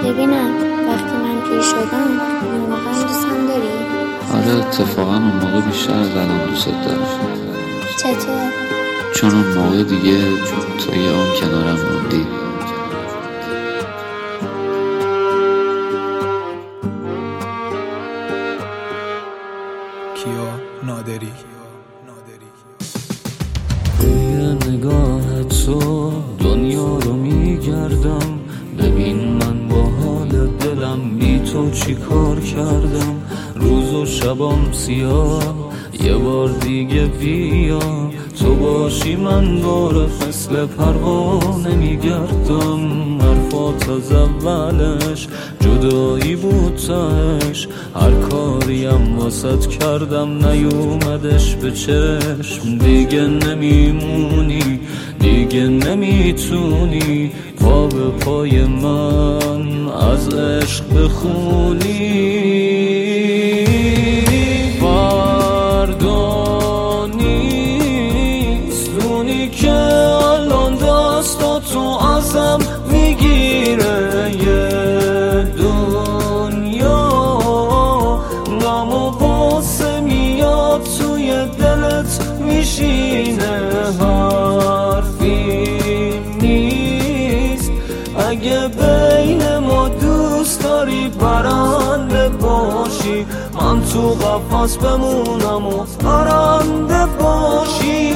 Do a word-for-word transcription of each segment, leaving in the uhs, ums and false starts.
ببینم وقتی من پیر شدم اون موقع هم دوستم داری؟ آره اتفاقا اون موقع بیشتر از الان دوست دارم. چطور؟ چون اون موقع دیگه تو یه اون کنارم موندی. کیا نادری. یه نگاه تو دنیا رو میگردم، ببین من با حال دلم بی تو چی کار کردم. روز و شبام سیاه، یه بار دیگه بیا تو باشی من دور فصل پروانه میگردم. حرفات از اولش جدایی بود تاش، هر کاریم واسط کردم نیومدش به چشم. دیگه نمیمونی دیگه نمیتونی پا به پای من از عشق بخونی. فردا نیست دونی که الان دستا تو ازم میگیره، یه دنیا غم و غصه میاد توی دلت میشینه. حرفی نیست اگه بین ما دوست داری برنده باشی، من تو قفس بمونم و پرنده باشی.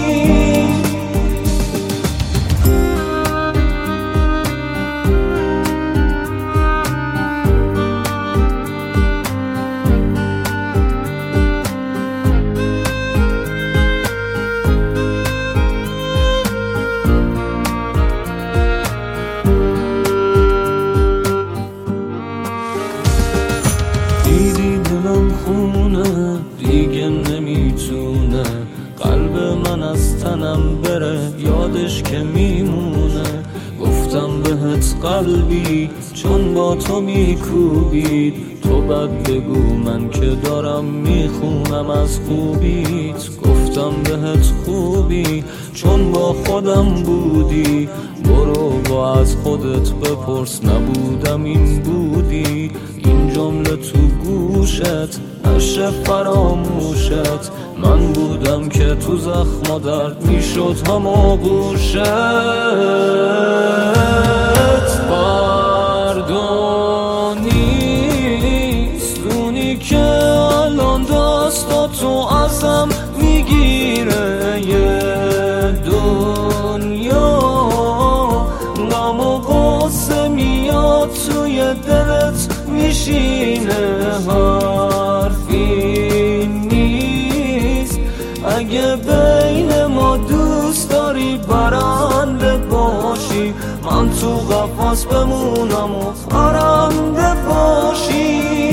دیدی دلم خونه دیگه نمیتونه، قلب من از تنم بره یادش که میمونه. گفتم بهت قلبی چون با تو میکوبید، تو بد بگو من که دارم میخونم از خوبیت. گفتم بهت خوبی چون با خودم بودی، برو با از خودت بپرس نبودم این بودی. این جمله تو گوشت نشه فراموشت، من بودم که تو زخم و درد میشد هم آغوشت. فردا نیست دونی که الان دستا تو ازم میگیره، یه دنیا غم و غصه میاد توی دلت میشینه. حرفی نیست اگه بین ما دوست داری برنده باشی، من تو قفس بمونم و پرنده باشی.